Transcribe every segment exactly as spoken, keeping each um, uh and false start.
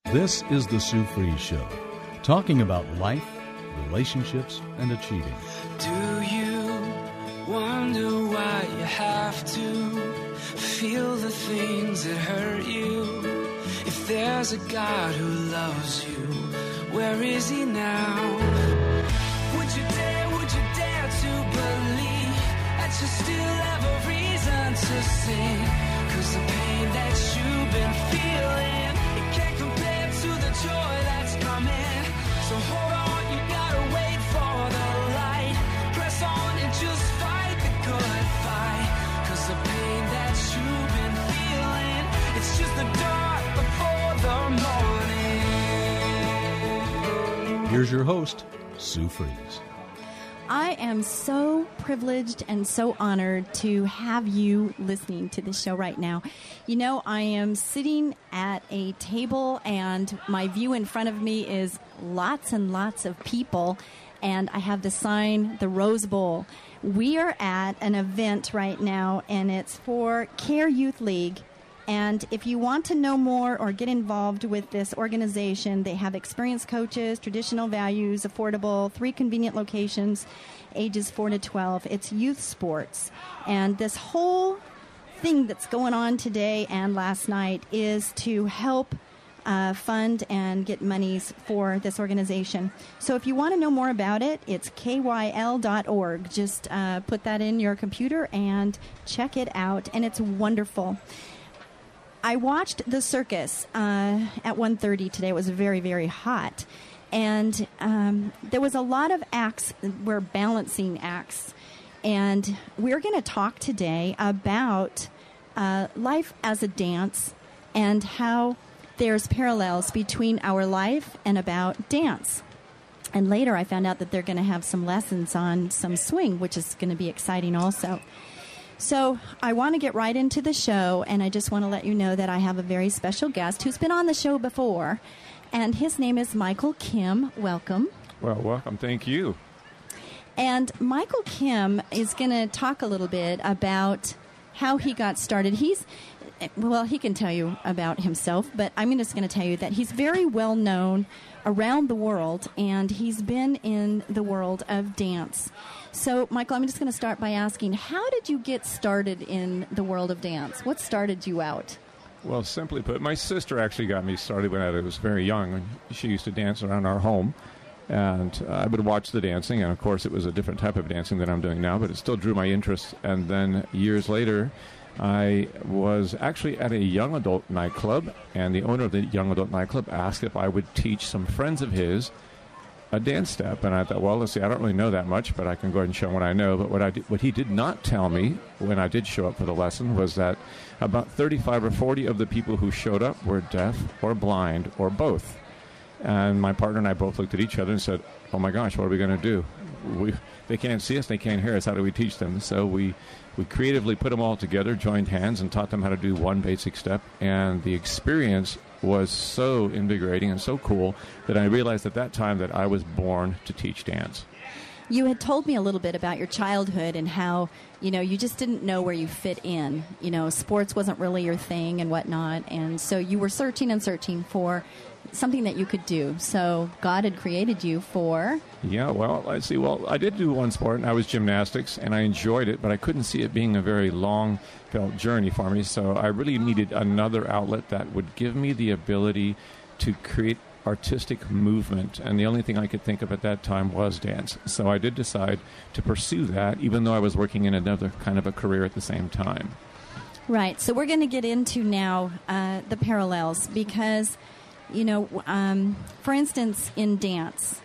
This is The Sue Fries Show, talking about life, relationships, and achieving. Do you wonder why you have to feel the things that hurt you? If there's a God who loves you, where is he now? Would you dare, would you dare to believe that you still have a reason to sing? 'Cause the pain that you've been feeling, it can't compare to the joy that's coming. So hold on, you gotta wait for the light. Press on and just fight the good fight. 'Cause the pain that you've been feeling, it's just the dark before the morning. Here's your host, Sue Fries. I am so privileged and so honored to have you listening to this show right now. You know, I am sitting at a table and my view in front of me is lots and lots of people, and I have the sign, the Rose Bowl. We are at an event right now, and it's for Care Youth League. And if you want to know more or get involved with this organization, they have experienced coaches, traditional values, affordable, three convenient locations, ages four to twelve. It's youth sports. And this whole thing that's going on today and last night is to help uh, fund and get monies for this organization. So if you want to know more about it, it's K Y L dot org. Just uh, put that in your computer and check it out. And it's wonderful. I watched the circus uh, at one thirty today. It was very, very hot. And um, there was a lot of acts, were balancing acts. And we're going to talk today about uh, life as a dance and how there's parallels between our life and about dance. And later I found out that they're going to have some lessons on some swing, which is going to be exciting also. So I want to get right into the show, and I just want to let you know that I have a very special guest who's been on the show before, and his name is Michael Kim. Welcome. Well, welcome. Thank you. And Michael Kim is going to talk a little bit about how he got started. He's, well, he can tell you about himself, but I'm just going to tell you that he's very well known around the world, and he's been in the world of dance. So, Michael, I'm just going to start by asking, how did you get started in the world of dance? What started you out? Well, simply put, my sister actually got me started when I was very young. She used to dance around our home, and uh, I would watch the dancing, and of course it was a different type of dancing than I'm doing now, but it still drew my interest. And then years later, I was actually at a young adult nightclub, and the owner of the young adult nightclub asked if I would teach some friends of his a dance step. And I thought, well, let's see, I don't really know that much, but I can go ahead and show what I know. But what I did, what he did not tell me when I did show up for the lesson was that about thirty-five or forty of the people who showed up were deaf or blind or both. And my partner and I both looked at each other and said, oh my gosh, what are we going to do? We, they can't see us, they can't hear us. How do we teach them? So we, we creatively put them all together, joined hands, and taught them how to do one basic step. And the experience was so invigorating and so cool that I realized at that time that I was born to teach dance. You had told me a little bit about your childhood and how, you know, you just didn't know where you fit in. You know, sports wasn't really your thing and whatnot. And so you were searching and searching for something that you could do. So God had created you for... Yeah, well, I see. Well, I did do one sport, and I was gymnastics, and I enjoyed it, but I couldn't see it being a very long-felt journey for me. So I really needed another outlet that would give me the ability to create artistic movement, and the only thing I could think of at that time was dance. So I did decide to pursue that, even though I was working in another kind of a career at the same time. Right. So we're going to get into now uh, the parallels because, you know, um, for instance, in dance,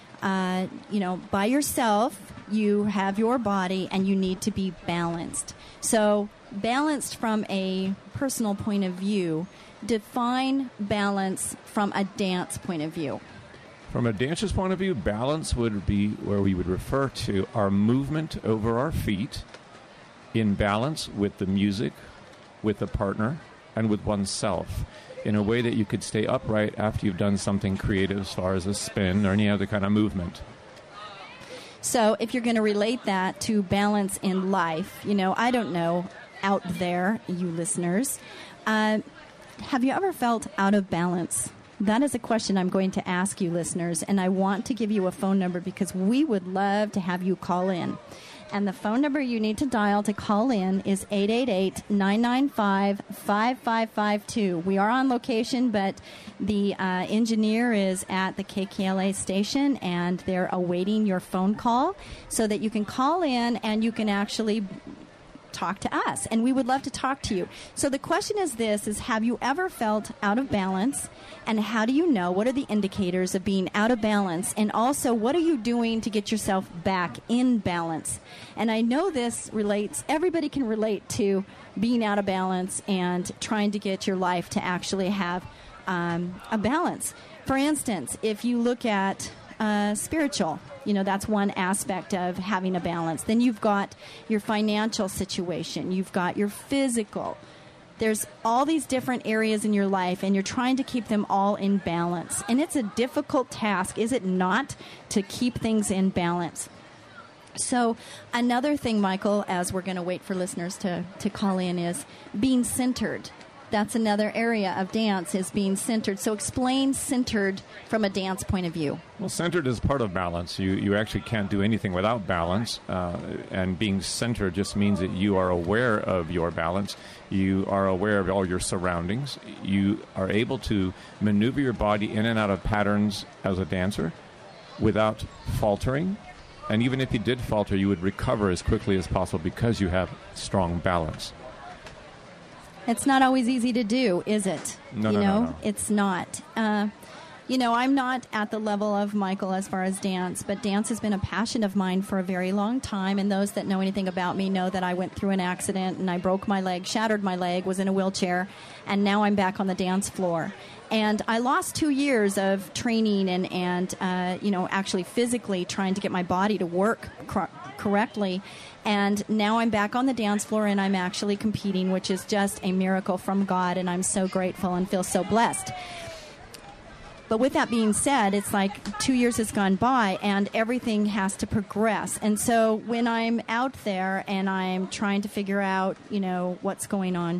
uh, you know, by yourself, you have your body and you need to be balanced. So balanced from a personal point of view, define balance from a dance point of view. From a dancer's point of view, balance would be where we would refer to our movement over our feet in balance with the music, with the partner, and with oneself in a way that you could stay upright after you've done something creative as far as a spin or any other kind of movement. So if you're going to relate that to balance in life, you know, I don't know, out there, you listeners, uh, have you ever felt out of balance? That is a question I'm going to ask you, listeners, and I want to give you a phone number because we would love to have you call in. And the phone number you need to dial to call in is eight eight eight, nine nine five, five five five two. We are on location, but the uh, engineer is at the K K L A station, and they're awaiting your phone call so that you can call in and you can actually talk to us, and we would love to talk to you. So the question is this, is have you ever felt out of balance, and how do you know? What are the indicators of being out of balance? And also, what are you doing to get yourself back in balance? And I know this relates, everybody can relate to being out of balance and trying to get your life to actually have um, a balance. For instance, if you look at uh, spiritual, you know, that's one aspect of having a balance. Then you've got your financial situation. You've got your physical. There's all these different areas in your life, and you're trying to keep them all in balance. And it's a difficult task, is it not, to keep things in balance? So another thing, Michael, as we're going to wait for listeners to, to call in, is being centered. That's another area of dance, is being centered. So explain centered from a dance point of view. Well, centered is part of balance. You you actually can't do anything without balance. Uh, and being centered just means that you are aware of your balance. You are aware of all your surroundings. You are able to maneuver your body in and out of patterns as a dancer without faltering. And even if you did falter, you would recover as quickly as possible because you have strong balance. It's not always easy to do, is it? No, you no, know, no, no. It's not. Uh, you know, I'm not at the level of Michael as far as dance, but dance has been a passion of mine for a very long time. And those that know anything about me know that I went through an accident and I broke my leg, shattered my leg, was in a wheelchair, and now I'm back on the dance floor. And I lost two years of training and, and uh, you know, actually physically trying to get my body to work cor- correctly. And now I'm back on the dance floor, and I'm actually competing, which is just a miracle from God, and I'm so grateful and feel so blessed. But with that being said, it's like two years has gone by, and everything has to progress. And so when I'm out there and I'm trying to figure out, you know, what's going on,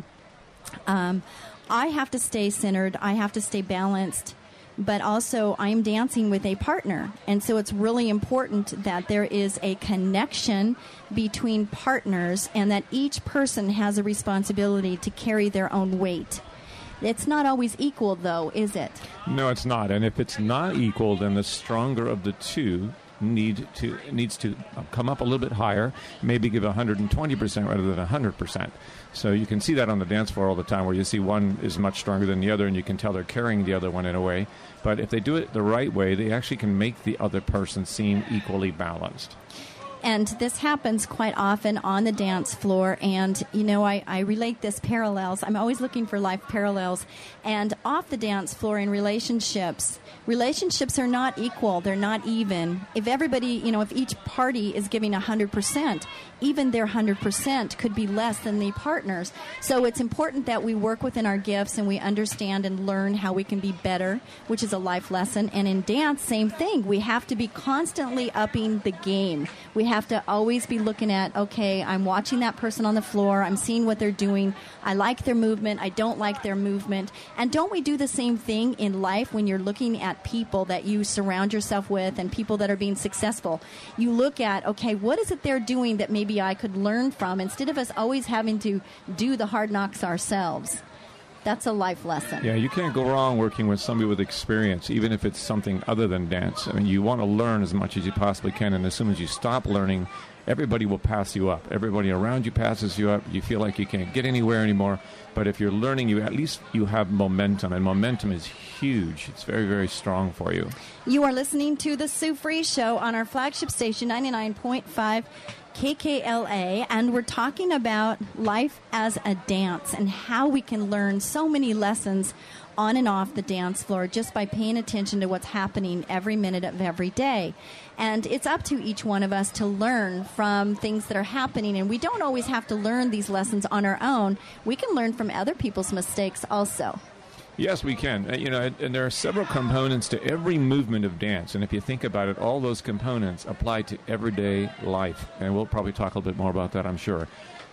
um, I have to stay centered. I have to stay balanced. But also, I'm dancing with a partner. And so it's really important that there is a connection between partners and that each person has a responsibility to carry their own weight. It's not always equal, though, is it? No, it's not. And if it's not equal, then the stronger of the two need to needs to come up a little bit higher, maybe give one hundred twenty percent rather than one hundred percent. So you can see that on the dance floor all the time, where you see one is much stronger than the other, and you can tell they're carrying the other one in a way. But if they do it the right way, they actually can make the other person seem equally balanced. And this happens quite often on the dance floor. And, you know, I, I relate this parallels. I'm always looking for life parallels. And off the dance floor in relationships, relationships are not equal. They're not even. If everybody, you know, if each party is giving one hundred percent, even their one hundred percent could be less than the partners. So it's important that we work within our gifts and we understand and learn how we can be better, which is a life lesson. And in dance, same thing. We have to be constantly upping the game. We have to always be looking at, okay, I'm watching that person on the floor. I'm seeing what they're doing. I like their movement. I don't like their movement. And don't we do the same thing in life when you're looking at people that you surround yourself with and people that are being successful? You look at, okay, what is it they're doing that maybe I could learn from, instead of us always having to do the hard knocks ourselves? That's a life lesson. Yeah, you can't go wrong working with somebody with experience, even if it's something other than dance. I mean, you want to learn as much as you possibly can, and as soon as you stop learning, everybody will pass you up. Everybody around you passes you up. You feel like you can't get anywhere anymore. But if you're learning, you at least you have momentum, and momentum is huge. It's very, very strong for you. You are listening to The Sue Fries Show on our flagship station, ninety-nine point five K K L A, and we're talking about life as a dance and how we can learn so many lessons on and off the dance floor just by paying attention to what's happening every minute of every day. And it's up to each one of us to learn from things that are happening, and we don't always have to learn these lessons on our own. We can learn from other people's mistakes also. Yes, we can. Uh, you know, and, and there are several components to every movement of dance. And if you think about it, all those components apply to everyday life. And we'll probably talk a little bit more about that, I'm sure.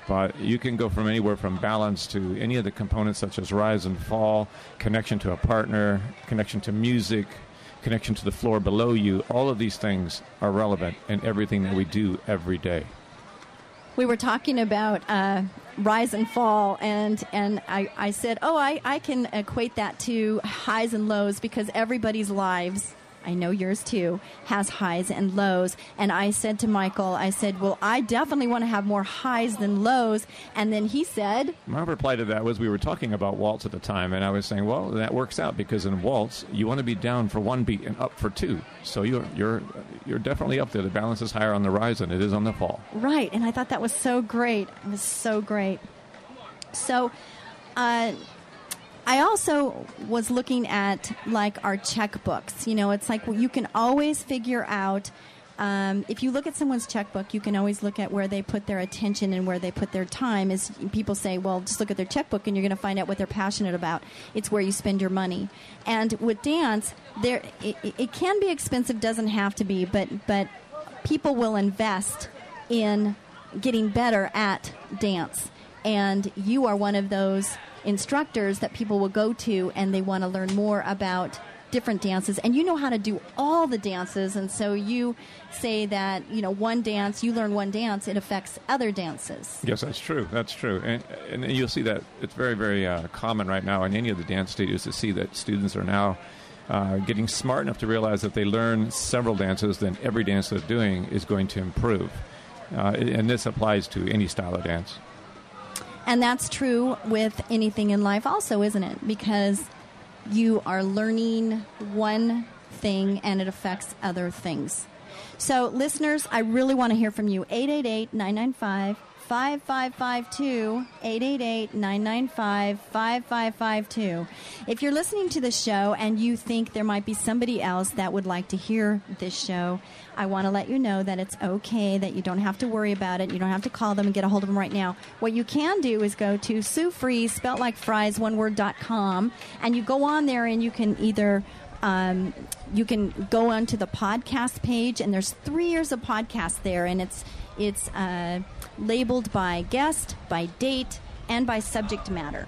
But you can go from anywhere from balance to any of the components such as rise and fall, connection to a partner, connection to music, connection to the floor below you. All of these things are relevant in everything that we do every day. We were talking about uh, rise and fall, and, and I, I said, oh, I, I can equate that to highs and lows because everybody's lives, I know yours too, has highs and lows. And I said to Michael, I said, well, I definitely want to have more highs than lows. And then he said... My reply to that was we were talking about waltz at the time, and I was saying, well, that works out because in waltz, you want to be down for one beat and up for two. So you're you're you're definitely up there. The balance is higher on the rise than it is on the fall. Right, and I thought that was so great. It was so great. So... uh I also was looking at, like, our checkbooks. You know, it's like well, you can always figure out, um, if you look at someone's checkbook, you can always look at where they put their attention and where they put their time. As people say, well, just look at their checkbook and you're going to find out what they're passionate about. It's where you spend your money. And with dance, there it, it can be expensive, doesn't have to be, but but people will invest in getting better at dance. And you are one of those instructors that people will go to and they want to learn more about different dances, and you know how to do all the dances, and so you say that, you know, one dance, you learn one dance, it affects other dances. Yes, that's true. That's true. And, and you'll see that it's very, very uh, common right now in any of the dance studios to see that students are now uh, getting smart enough to realize that they learn several dances, then every dance they're doing is going to improve. Uh, and this applies to any style of dance. And that's true with anything in life also, isn't it? Because you are learning one thing and it affects other things. So, listeners, I really want to hear from you. eight eight eight, nine nine five, five five five two, eight eight eight, nine nine five, five five five two. If you're listening to the show and you think there might be somebody else that would like to hear this show, I want to let you know that it's okay, that you don't have to worry about it. You don't have to call them and get a hold of them right now. What you can do is go to Sue Fries, spelt like fries, one word, dot com, and you go on there and you can either... Um, you can go onto the podcast page, and there's three years of podcasts there, and it's it's uh, labeled by guest, by date, and by subject matter.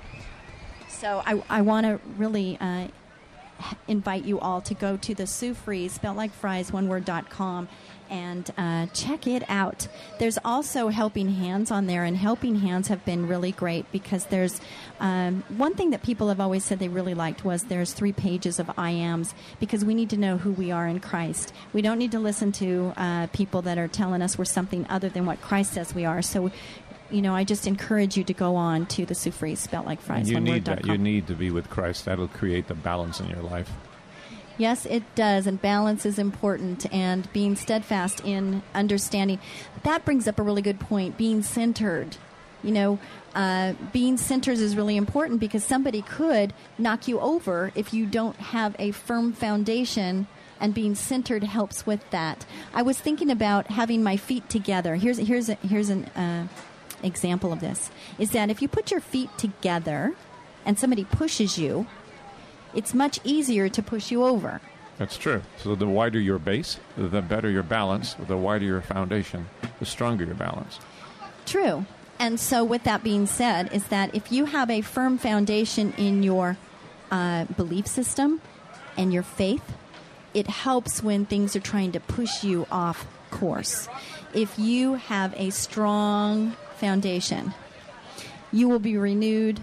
So I, I want to really uh, invite you all to go to the Sue Fries, spelled like fries, one word, dot com, and uh, check it out. There's also Helping Hands on there, and Helping Hands have been really great because there's um, one thing that people have always said they really liked was there's three pages of I ams, because we need to know who we are in Christ. We don't need to listen to uh, people that are telling us we're something other than what Christ says we are. So, you know, I just encourage you to go on to the Sue Fries, spelled like fries, you one need word, dot that. com. You need to be with Christ. That'll create the balance in your life. Yes, it does, and balance is important, and being steadfast in understanding. That brings up a really good point, being centered. You know, uh, being centered is really important because somebody could knock you over if you don't have a firm foundation, and being centered helps with that. I was thinking about having my feet together. Here's, here's, a, here's an uh, example of this, is that if you put your feet together and somebody pushes you, it's much easier to push you over. That's true. So the wider your base, the better your balance. The wider your foundation, the stronger your balance. True. And so with that being said, is that if you have a firm foundation in your uh, belief system and your faith, it helps when things are trying to push you off course. If you have a strong foundation, you will be renewed.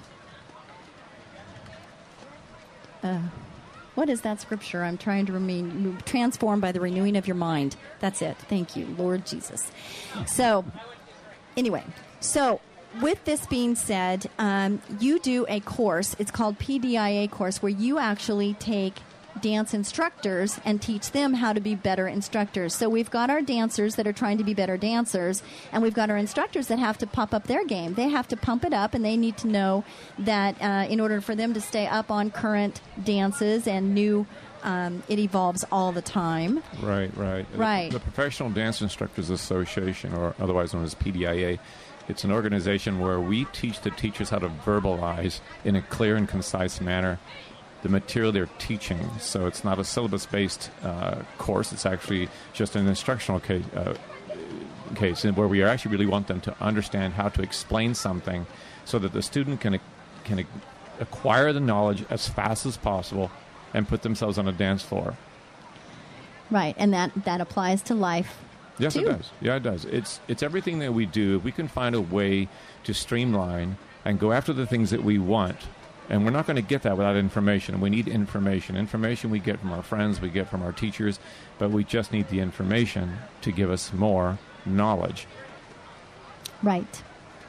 Uh, what is that scripture? I'm trying to remain transformed by the renewing of your mind. That's it. Thank you, Lord Jesus. So, anyway, so with this being said, um, you do a course. It's called P D I A course, where you actually take dance instructors and teach them how to be better instructors. So we've got our dancers that are trying to be better dancers, and we've got our instructors that have to pump up their game. They have to pump it up, and they need to know that uh, in order for them to stay up on current dances and new, um, it evolves all the time. Right, right. Right. The, the Professional Dance Instructors Association, or otherwise known as P D I A, it's an organization where we teach the teachers how to verbalize in a clear and concise manner the material they're teaching. So it's not a syllabus-based uh, course. It's actually just an instructional case, uh, case and where we actually really want them to understand how to explain something so that the student can can acquire the knowledge as fast as possible and put themselves on a dance floor. Right, and that, that applies to life. Yes, too. It does. Yeah, it does. It's it's everything that we do. If we can find a way to streamline and go after the things that we want, and we're not going to get that without information. We need information. Information we get from our friends, we get from our teachers, but we just need the information to give us more knowledge. Right.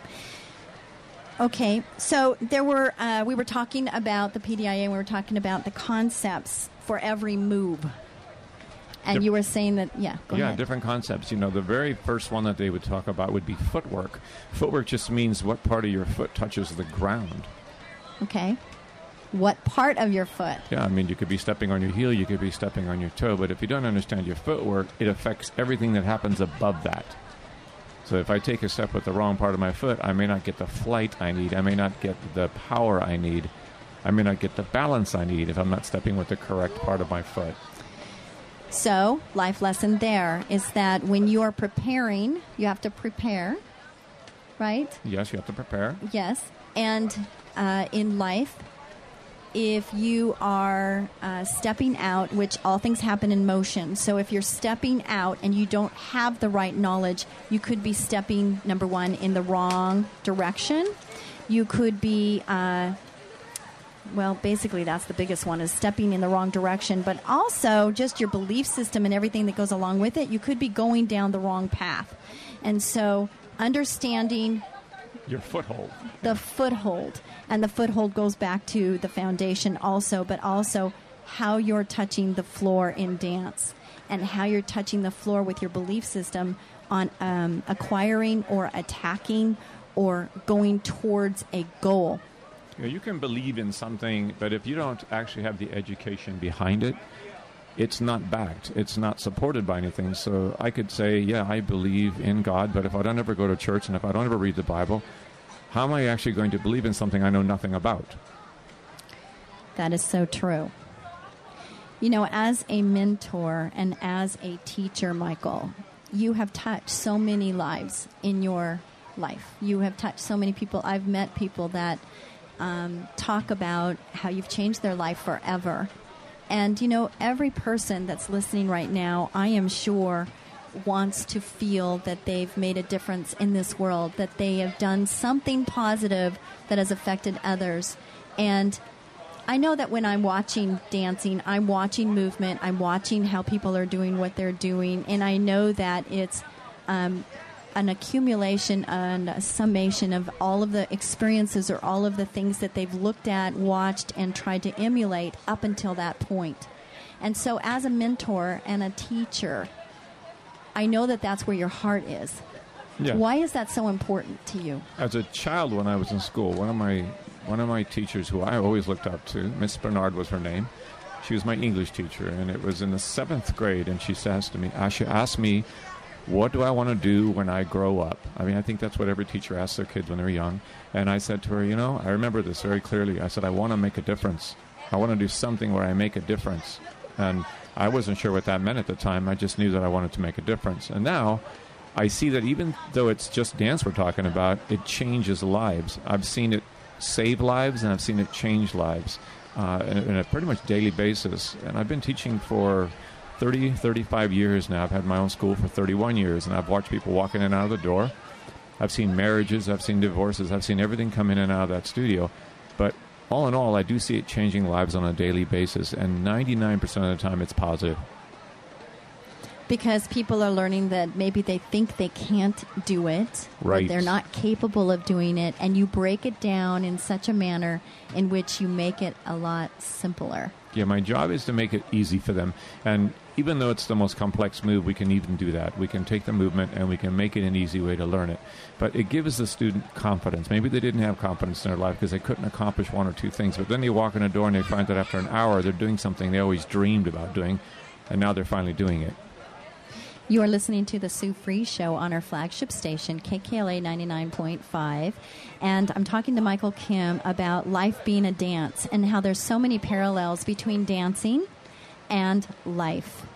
Okay, so there were uh, we were talking about the P D I A, and we were talking about the concepts for every move. And Dif- you were saying that, yeah, go yeah, ahead. different concepts. You know, the very first one that they would talk about would be footwork. Footwork just means what part of your foot touches the ground. Okay. What part of your foot? Yeah, I mean, you could be stepping on your heel, you could be stepping on your toe, but if you don't understand your footwork, it affects everything that happens above that. So if I take a step with the wrong part of my foot, I may not get the flight I need, I may not get the power I need, I may not get the balance I need if I'm not stepping with the correct part of my foot. So, life lesson there is that when you are preparing, you have to prepare, right? Yes, you have to prepare. Yes. And uh, in life, if you are uh, stepping out, which all things happen in motion, so if you're stepping out and you don't have the right knowledge, you could be stepping, number one, in the wrong direction. You could be... Uh, Well, basically, that's the biggest one, is stepping in the wrong direction. But also, just your belief system and everything that goes along with it, you could be going down the wrong path. And so, understanding Your foothold. the foothold, and the foothold goes back to the foundation also, but also how you're touching the floor in dance and how you're touching the floor with your belief system on um, acquiring or attacking or going towards a goal. You know, you can believe in something, but if you don't actually have the education behind it, it's not backed. It's not supported by anything. So I could say, yeah, I believe in God, but if I don't ever go to church and if I don't ever read the Bible, how am I actually going to believe in something I know nothing about? That is so true. You know, as a mentor and as a teacher, Michael, you have touched so many lives in your life. You have touched so many people. I've met people that um, talk about how you've changed their life forever. And, you know, every person that's listening right now, I am sure, wants to feel that they've made a difference in this world, that they have done something positive that has affected others. And I know that when I'm watching dancing, I'm watching movement, I'm watching how people are doing what they're doing, and I know that it's um, an accumulation and a summation of all of the experiences or all of the things that they've looked at, watched, and tried to emulate up until that point. And so as a mentor and a teacher, I know that that's where your heart is. Yeah. Why is that so important to you? As a child, when I was in school, one of my one of my teachers who I always looked up to, Miss Bernard was her name, she was my English teacher, and it was in the seventh grade, and she says to me, she asked me, what do I want to do when I grow up? I mean, I think that's what every teacher asks their kids when they're young. And I said to her, you know, I remember this very clearly. I said, I want to make a difference. I want to do something where I make a difference. And I wasn't sure what that meant at the time. I just knew that I wanted to make a difference. And now I see that even though it's just dance we're talking about, it changes lives. I've seen it save lives, and I've seen it change lives uh, on a pretty much daily basis. And I've been teaching for thirty, thirty-five years now. I've had my own school for thirty-one years, and I've watched people walk in and out of the door. I've seen marriages, I've seen divorces, I've seen everything come in and out of that studio. But all in all, I do see it changing lives on a daily basis, and ninety-nine percent of the time it's positive. Because people are learning that maybe they think they can't do it, right? That they're not capable of doing it, and you break it down in such a manner in which you make it a lot simpler. Yeah, my job is to make it easy for them. And even though it's the most complex move, we can even do that. We can take the movement and we can make it an easy way to learn it. But it gives the student confidence. Maybe they didn't have confidence in their life because they couldn't accomplish one or two things. But then they walk in the door and they find that after an hour they're doing something they always dreamed about doing, and now they're finally doing it. You are listening to the Sue Free Show on our flagship station, K K L A ninety-nine point five. And I'm talking to Michael Kim about life being a dance and how there's so many parallels between dancing and life.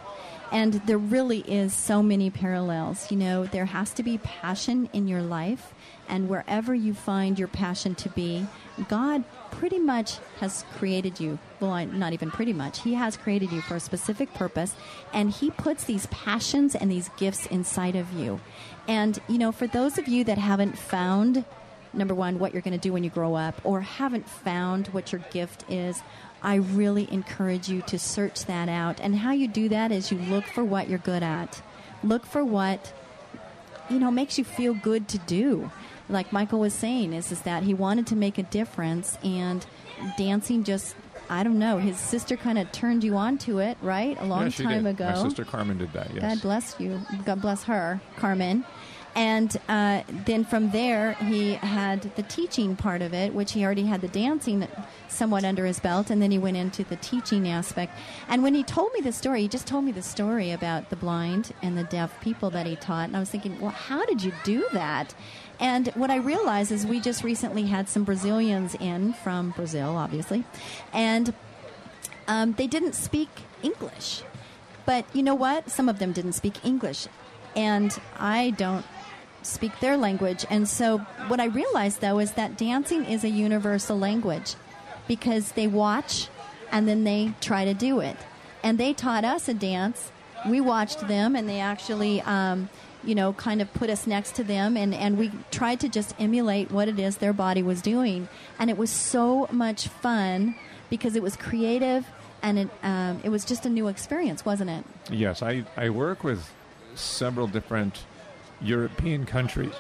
And there really is so many parallels. You know, there has to be passion in your life, and wherever you find your passion to be, God pretty much has created you. Well, I, not even pretty much. He has created you for a specific purpose, and He puts these passions and these gifts inside of you. And, you know, for those of you that haven't found, number one, what you're going to do when you grow up, or haven't found what your gift is, I really encourage you to search that out. And how you do that is you look for what you're good at. Look for what, you know, makes you feel good to do. Like Michael was saying, is, is that he wanted to make a difference, and dancing just, I don't know, his sister kind of turned you on to it, right? A long yeah, she time did. ago. My sister Carmen did that, yes. God bless you. God bless her, Carmen. And uh, then from there, he had the teaching part of it, which he already had the dancing somewhat under his belt, and then he went into the teaching aspect. And when he told me the story, he just told me the story about the blind and the deaf people that he taught. And I was thinking, well, how did you do that? And what I realized is we just recently had some Brazilians in from Brazil, obviously, and um, they didn't speak English. But you know what? Some of them didn't speak English, and I don't speak their language. And so what I realized, though, is that dancing is a universal language, because they watch and then they try to do it. And they taught us a dance. We watched them, and they actually... Um, you know, kind of put us next to them, and, and we tried to just emulate what it is their body was doing. And it was so much fun because it was creative, and it um, it was just a new experience, wasn't it? Yes, I, I work with several different European countries.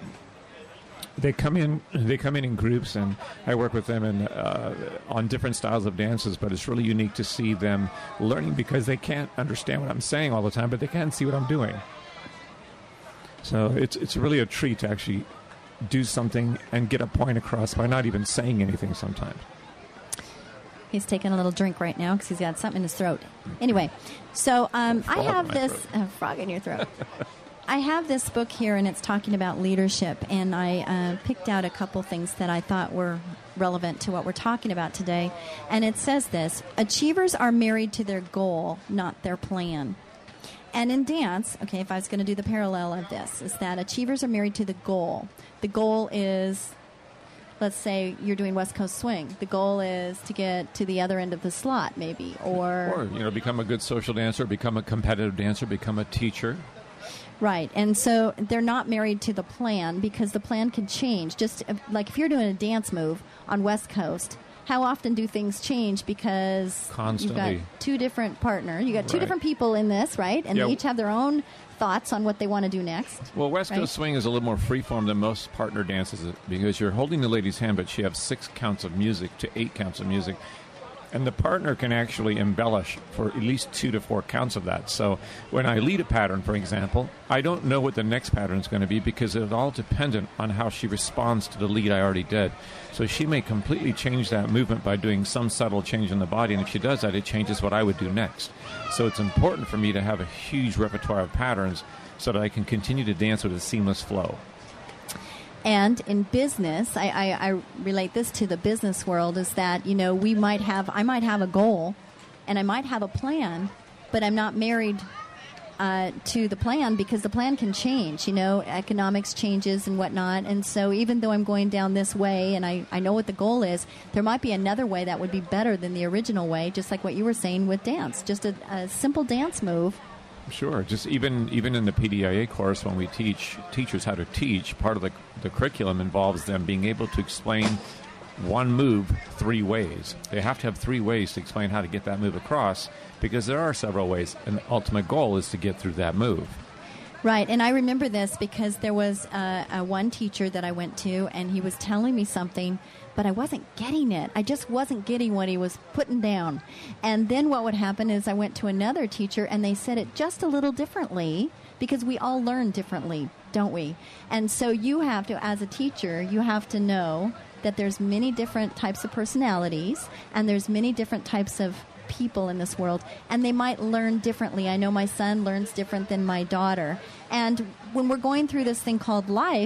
They come in they come in in groups, and I work with them in, uh, on different styles of dances, but it's really unique to see them learning, because they can't understand what I'm saying all the time, but they can see what I'm doing. So it's it's really a treat to actually do something and get a point across by not even saying anything sometimes. He's taking a little drink right now because he's got something in his throat. Anyway, so um, I have this uh, frog in your throat. I have this book here, and it's talking about leadership, and I uh, picked out a couple things that I thought were relevant to what we're talking about today. And it says this: achievers are married to their goal, not their plan. And in dance, okay, if I was going to do the parallel of this, is that achievers are married to the goal. The goal is, let's say you're doing West Coast Swing. The goal is to get to the other end of the slot, maybe, or... Or, you know, become a good social dancer, become a competitive dancer, become a teacher. Right, and so they're not married to the plan, because the plan can change. Just like if you're doing a dance move on West Coast, how often do things change? Because Constantly. You've got two different partners. You got two Right. different people in this, right? And Yeah. they each have their own thoughts on what they want to do next. Well, West Coast right? Swing is a little more freeform than most partner dances, because you're holding the lady's hand, but she has six counts of music to eight counts of music. And the partner can actually embellish for at least two to four counts of that. So when I lead a pattern, for example, I don't know what the next pattern is going to be, because it's all dependent on how she responds to the lead I already did. So she may completely change that movement by doing some subtle change in the body, and if she does that, it changes what I would do next. So it's important for me to have a huge repertoire of patterns so that I can continue to dance with a seamless flow. And in business, I, I, I relate this to the business world, is that, you know, we might have, I might have a goal and I might have a plan, but I'm not married uh, to the plan, because the plan can change, you know, economics changes and whatnot. And so even though I'm going down this way and I, I know what the goal is, there might be another way that would be better than the original way, just like what you were saying with dance, just a, a simple dance move. Sure. Just even even in the P D I A course, when we teach teachers how to teach, part of the, the curriculum involves them being able to explain one move three ways. They have to have three ways to explain how to get that move across, because there are several ways, and the ultimate goal is to get through that move. Right, and I remember this because there was uh, a one teacher that I went to, and he was telling me something, but I wasn't getting it. I just wasn't getting what he was putting down. And then what would happen is I went to another teacher, and they said it just a little differently, because we all learn differently, don't we? And so you have to, as a teacher, you have to know that there's many different types of personalities, and there's many different types of people in this world, and they might learn differently. I know my son learns different than my daughter. And when we're going through this thing called life,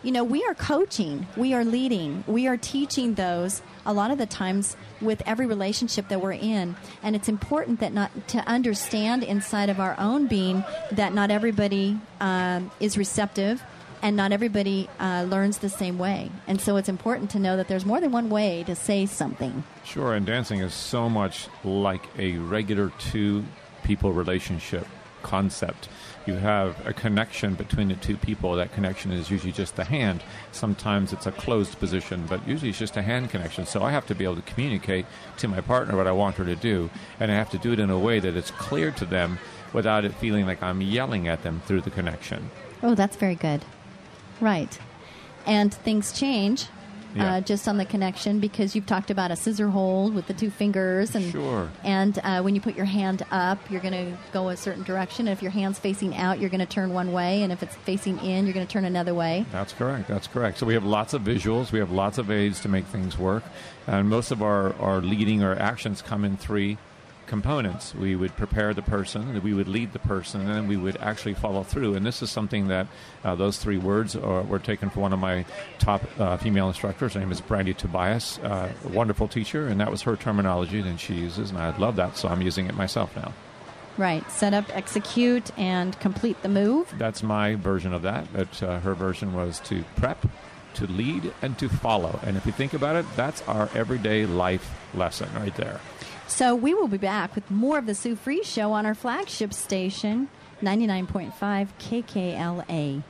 you know, we are coaching, we are leading, we are teaching those a lot of the times with every relationship that we're in. And it's important that not to understand inside of our own being that not everybody um, is receptive and not everybody uh, learns the same way. And so it's important to know that there's more than one way to say something. Sure, and dancing is so much like a regular two-people relationship concept. You have a connection between the two people. That connection is usually just the hand. Sometimes it's a closed position, but usually it's just a hand connection. So I have to be able to communicate to my partner what I want her to do, and I have to do it in a way that it's clear to them without it feeling like I'm yelling at them through the connection. Oh, that's very good. Right. And things change Yeah. uh, just on the connection, because you've talked about a scissor hold with the two fingers. And, Sure. And uh, when you put your hand up, you're going to go a certain direction. And if your hand's facing out, you're going to turn one way. And if it's facing in, you're going to turn another way. That's correct. That's correct. So we have lots of visuals. We have lots of aids to make things work. And most of our, our leading or actions come in three components. We would prepare the person, we would lead the person, and then we would actually follow through. And this is something that uh, those three words are, were taken from one of my top uh, female instructors. Her name is Brandy Tobias, uh, a wonderful teacher, and that was her terminology that she uses, and I love that, so I'm using it myself now. Right. Set up, execute, and complete the move. That's my version of that. But uh, her version was to prep, to lead, and to follow. And if you think about it, that's our everyday life lesson right there. So we will be back with more of the Sue Fries Show on our flagship station, ninety-nine point five K K L A.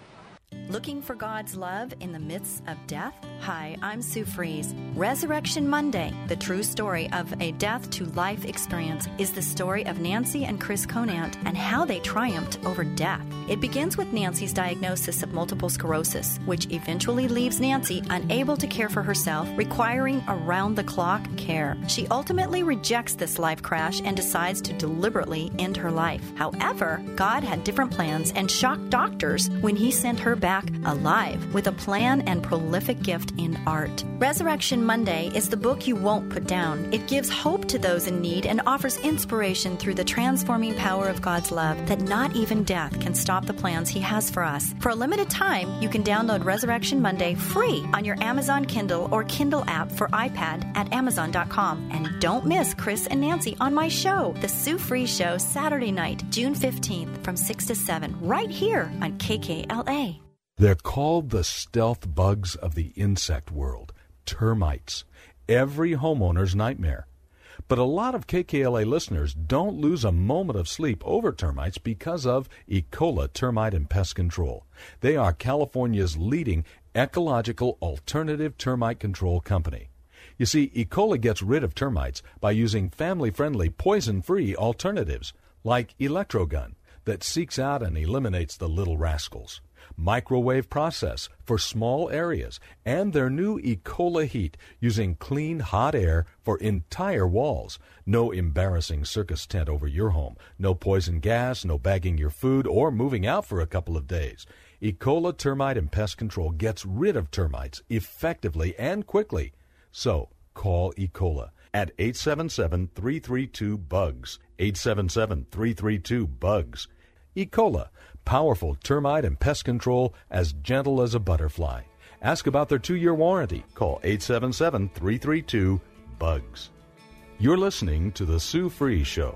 Looking for God's love in the midst of death? Hi, I'm Sue Fries. Resurrection Monday, the true story of a death-to-life experience, is the story of Nancy and Chris Conant and how they triumphed over death. It begins with Nancy's diagnosis of multiple sclerosis, which eventually leaves Nancy unable to care for herself, requiring around-the-clock care. She ultimately rejects this life crash and decides to deliberately end her life. However, God had different plans and shocked doctors when He sent her back alive with a plan and prolific gift in art. Resurrection Monday is the book you won't put down. It gives hope to those in need and offers inspiration through the transforming power of God's love that not even death can stop the plans He has for us. For a limited time, you can download Resurrection Monday free on your Amazon Kindle or Kindle app for iPad at amazon dot com. And don't miss Chris and Nancy on my show, The Sue Fries Show, Saturday night, June fifteenth from six to seven, right here on K K L A. They're called the stealth bugs of the insect world, termites, every homeowner's nightmare. But a lot of K K L A listeners don't lose a moment of sleep over termites because of Ecola Termite and Pest Control. They are California's leading ecological alternative termite control company. You see, Ecola gets rid of termites by using family-friendly, poison-free alternatives, like Electrogun, that seeks out and eliminates the little rascals, microwave process for small areas, and their new Ecola Heat, using clean, hot air for entire walls. No embarrassing circus tent over your home, no poison gas, no bagging your food, or moving out for a couple of days. Ecola Termite and Pest Control gets rid of termites effectively and quickly. So, call Ecola at eight seven seven, three three two, B U G S, eight seven seven, three three two, B U G S. Ecola, powerful termite and pest control as gentle as a butterfly. Ask about their two-year warranty. Call eight seven seven, three three two, B U G S. You're listening to The Sue Fries Show.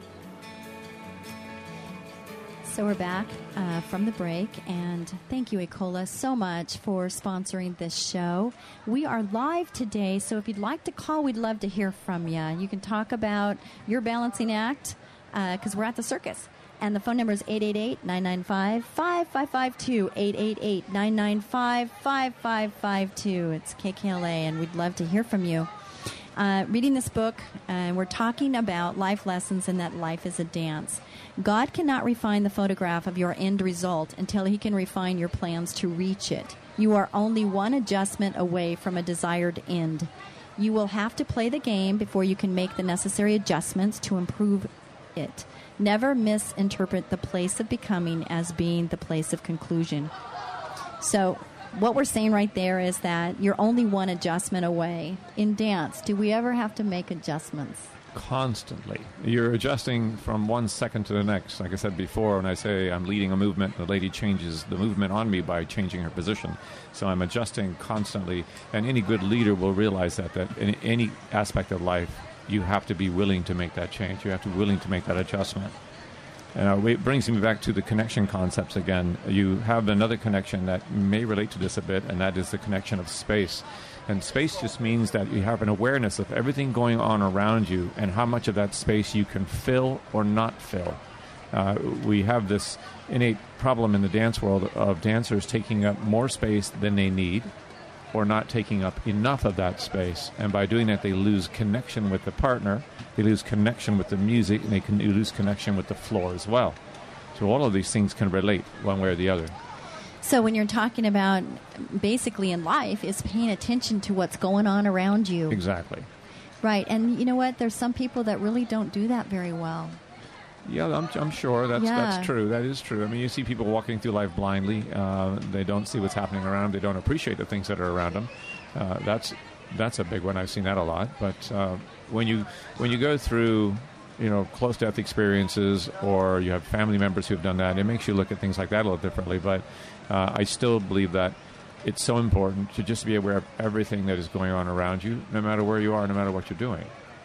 So we're back uh, from the break, and thank you, Ecola, so much for sponsoring this show. We are live today, so if you'd like to call, we'd love to hear from you. You can talk about your balancing act, because uh, we're at the circus. And the phone number is eight eight eight, nine nine five, five five five two, eight eight eight, nine nine five, five five five two. It's K K L A, and we'd love to hear from you. Uh, reading this book, and uh, we're talking about life lessons and that life is a dance. God cannot refine the photograph of your end result until He can refine your plans to reach it. You are only one adjustment away from a desired end. You will have to play the game before you can make the necessary adjustments to improve it. Never misinterpret the place of becoming as being the place of conclusion. So what we're saying right there is that you're only one adjustment away. In dance, do we ever have to make adjustments? constantly. You're adjusting from one second to the next. Like I said before, when I say I'm leading a movement, the lady changes the movement on me by changing her position. So I'm adjusting constantly, and any good leader will realize that, that in any aspect of life, you have to be willing to make that change. You have to be willing to make that adjustment. And uh, it brings me back to the connection concepts again. You have another connection that may relate to this a bit, and that is the connection of space. And space just means that you have an awareness of everything going on around you and how much of that space you can fill or not fill. Uh, we have this innate problem in the dance world of dancers taking up more space than they need or not taking up enough of that space. And by doing that, they lose connection with the partner, they lose connection with the music, and they can lose connection with the floor as well. So all of these things can relate one way or the other. So when you're talking about basically in life is paying attention to what's going on around you. Exactly. Right. And you know what? There's some people that really don't do that very well. Yeah, I'm, I'm sure that's Yeah. that's true. That is true. I mean, you see people walking through life blindly. Uh, they don't see what's happening around them. They don't appreciate the things that are around them. Uh, that's that's a big one. I've seen that a lot. But uh, when you when you go through, you know, close death experiences, or you have family members who have done that, it makes you look at things like that a little differently. But uh, I still believe that it's so important to just be aware of everything that is going on around you, no matter where you are, no matter what you're doing.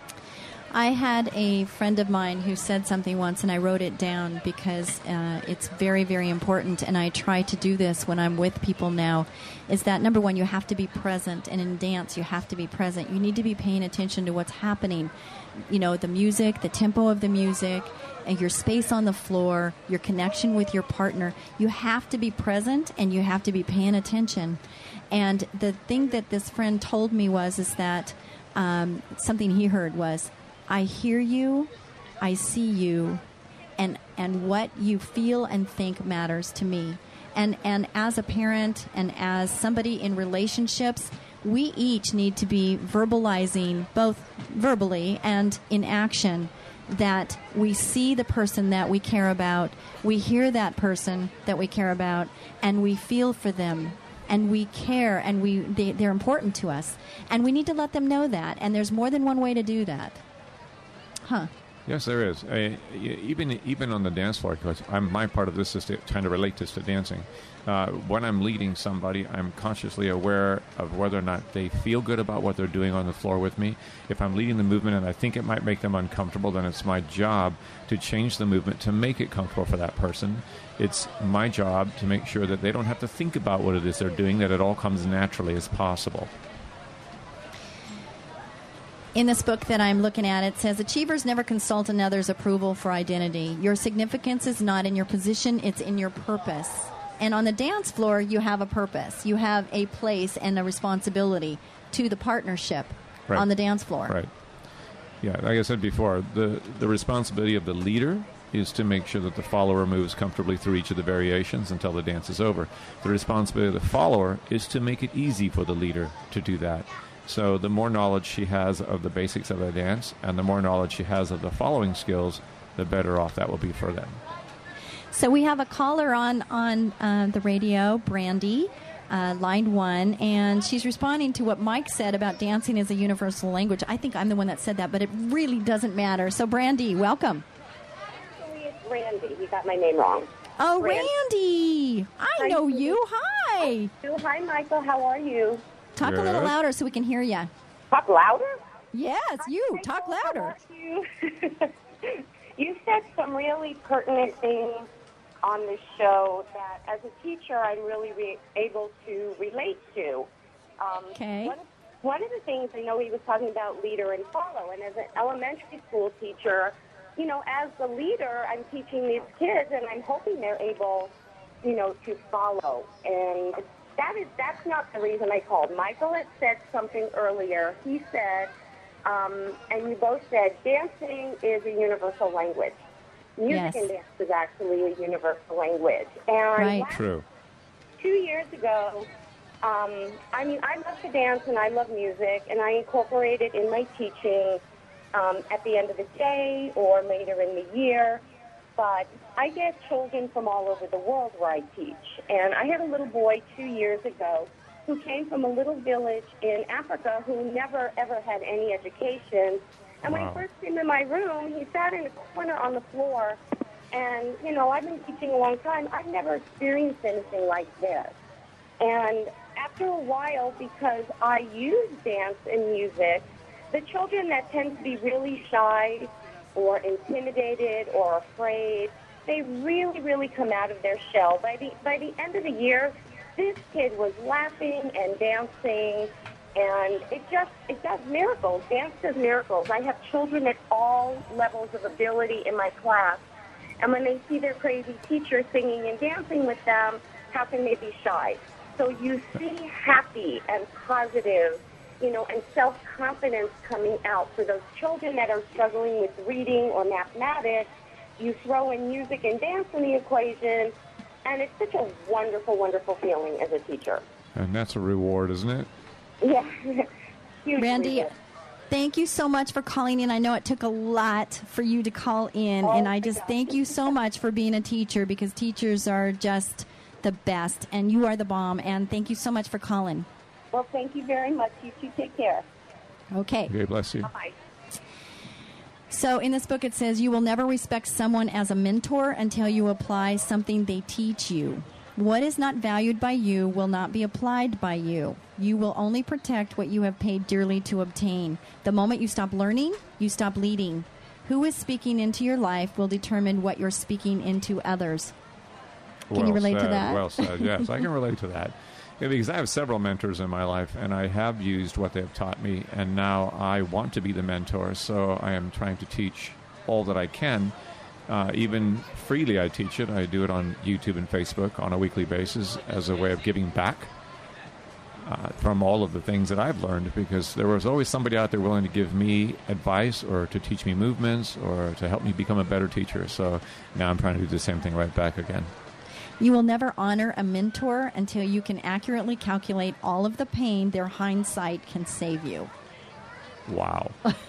I had a friend of mine who said something once, and I wrote it down because uh, it's very, very important, and I try to do this when I'm with people now, is that, number one, you have to be present, and in dance, you have to be present. You need to be paying attention to what's happening. You know, the music, the tempo of the music, and your space on the floor, your connection with your partner. You have to be present, and you have to be paying attention. And the thing that this friend told me was, is that um, something he heard was, I hear you, I see you, and and what you feel and think matters to me. And and as a parent and as somebody in relationships, we each need to be verbalizing, both verbally and in action, that we see the person that we care about, we hear that person that we care about, and we feel for them. And we care, and we they, they're important to us. And we need to let them know that. And there's more than one way to do that. Huh. Yes, there is. I, even even on the dance floor, because I'm, my part of this is to, trying to relate this to dancing. Uh, when I'm leading somebody, I'm consciously aware of whether or not they feel good about what they're doing on the floor with me. If I'm leading the movement and I think it might make them uncomfortable, then it's my job to change the movement to make it comfortable for that person. It's my job to make sure that they don't have to think about what it is they're doing, that it all comes naturally as possible. In this book that I'm looking at, it says, achievers never consult another's approval for identity. Your significance is not in your position, it's in your purpose. And on the dance floor, you have a purpose. You have a place and a responsibility to the partnership Right. on the dance floor. Right. Yeah, like I said before, the, the responsibility of the leader is to make sure that the follower moves comfortably through each of the variations until the dance is over. The responsibility of the follower is to make it easy for the leader to do that. So the more knowledge she has of the basics of the dance and the more knowledge she has of the following skills, the better off that will be for them. So we have a caller on, on uh, the radio, Brandy, uh, line one, and she's responding to what Mike said about dancing as a universal language. I think I'm the one that said that, but it really doesn't matter. So Brandy, welcome. Actually, it's Randy. He got my name wrong. Oh, Randy. Randy! I Hi, know Sue. you. Hi! Hi, Michael. How are you? Talk a little Good. louder so we can hear you. Talk louder? Yes, you. Michael, Talk how louder. are you? You said some really pertinent things on this show that, as a teacher, I'm really re- able to relate to. Um, Okay. One of, one of the things, I know he was talking about leader and follow, and as an elementary school teacher, you know, as the leader, I'm teaching these kids, and I'm hoping they're able, you know, to follow. And that is, that's not the reason I called. Michael had said something earlier. He said, um, and you both said, dancing is a universal language. Music Yes. and dance is actually a universal language. And Right. last- True. two years ago, um, I mean, I love to dance and I love music, and I incorporate it in my teaching um, at the end of the day or later in the year. But I get children from all over the world where I teach. And I had a little boy two years ago who came from a little village in Africa who never, ever had any education. And when Wow. he first came in my room, he sat in a corner on the floor. And, you know, I've been teaching a long time. I've never experienced anything like this. And after a while, because I use dance and music, the children that tend to be really shy or intimidated or afraid, they really, really come out of their shell. By the by the end of the year, this kid was laughing and dancing, and it just it does miracles. Dance does miracles. I have children at all levels of ability in my class, and when they see their crazy teacher singing and dancing with them, how can they be shy? So you see happy and positive, you know, and self-confidence coming out for those children that are struggling with reading or mathematics. You throw in music and dance in the equation, and it's such a wonderful, wonderful feeling as a teacher. And that's a reward, isn't it? Yeah. Huge Randy, reward. thank you so much for calling in. I know it took a lot for you to call in, Oh, and I my just gosh. thank you so much for being a teacher, because teachers are just the best, and you are the bomb, and thank you so much for calling. Well, thank you very much. You two take care. Okay. Okay, bless you. Bye. So in this book it says, you will never respect someone as a mentor until you apply something they teach you. What is not valued by you will not be applied by you. You will only protect what you have paid dearly to obtain. The moment you stop learning, you stop leading. Who is speaking into your life will determine what you're speaking into others. Can you Well relate to said, that? Well said, yes. I can relate to that. Yeah, because I have several mentors in my life, and I have used what they've taught me, and now I want to be the mentor, so I am trying to teach all that I can. Uh, even freely I teach it. I do it on YouTube and Facebook on a weekly basis as a way of giving back uh, from all of the things that I've learned, because there was always somebody out there willing to give me advice or to teach me movements or to help me become a better teacher. So now I'm trying to do the same thing right back again. You will never honor a mentor until you can accurately calculate all of the pain their hindsight can save you. Wow.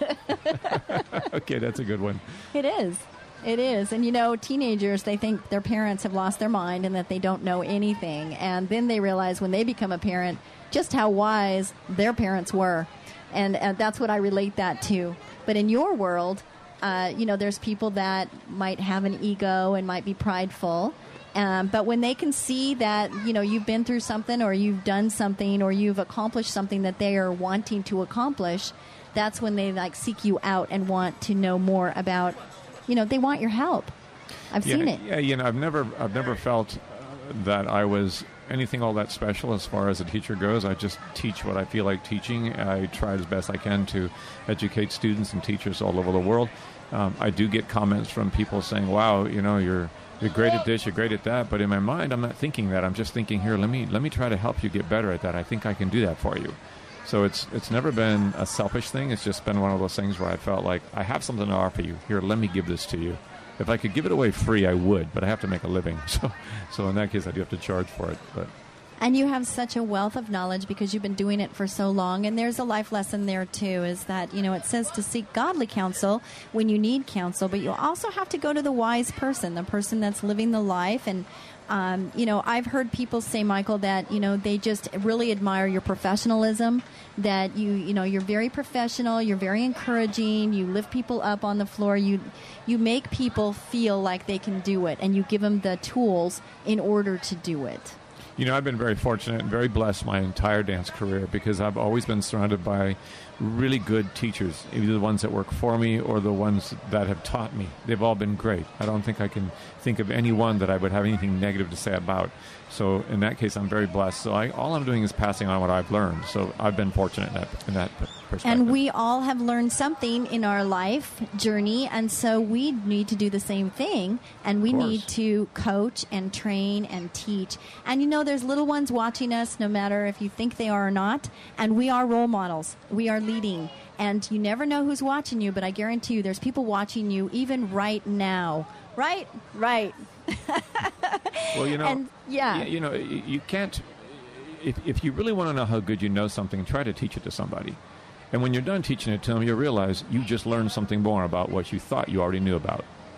Okay, that's a good one. It is. It is. And, you know, teenagers, they think their parents have lost their mind and that they don't know anything. And then they realize when they become a parent just how wise their parents were. And, and that's what I relate that to. But in your world, uh, you know, there's people that might have an ego and might be prideful. Um, but when they can see that, you know, you've been through something or you've done something or you've accomplished something that they are wanting to accomplish, that's when they, like, seek you out and want to know more about, you know, they want your help. I've yeah, seen it. Yeah, you know, I've never, I've never felt uh, that I was anything all that special as far as a teacher goes. I just teach what I feel like teaching. I try as best I can to educate students and teachers all over the world. Um, I do get comments from people saying, "Wow, you know, you're you're great at this, you're great at that." But in my mind, I'm not thinking that. I'm just thinking, "Here, let me let me try to help you get better at that. I think I can do that for you." So it's it's never been a selfish thing. It's just been one of those things where I felt like I have something to offer you. Here, let me give this to you. If I could give it away free, I would, but I have to make a living. So, so in that case, I do have to charge for it. But And you have such a wealth of knowledge because you've been doing it for so long. And there's a life lesson there, too, is that, you know, it says to seek godly counsel when you need counsel, but you also have to go to the wise person, the person that's living the life. And, um, you know, I've heard people say, Michael, that, you know, they just really admire your professionalism, that you, you know, you're very professional, you're very encouraging, you lift people up on the floor, you, you make people feel like they can do it, and you give them the tools in order to do it. You know, I've been very fortunate and very blessed my entire dance career because I've always been surrounded by really good teachers, either the ones that work for me or the ones that have taught me. They've all been great. I don't think I can think of any one that I would have anything negative to say about. So in that case, I'm very blessed. So I, all I'm doing is passing on what I've learned. So I've been fortunate in that, in that perspective. And we all have learned something in our life journey, and so we need to do the same thing, and we Of course. need to coach and train and teach. And you know, there's little ones watching us, no matter if you think they are or not, and we are role models. We are leading, and you never know who's watching you, but I guarantee you there's people watching you even right now. Right? Right. Well, you know, And, yeah. y- you know, y- you can't. If if you really want to know how good you know something, try to teach it to somebody. And when you're done teaching it to them, you'll realize you just learned something more about what you thought you already knew about.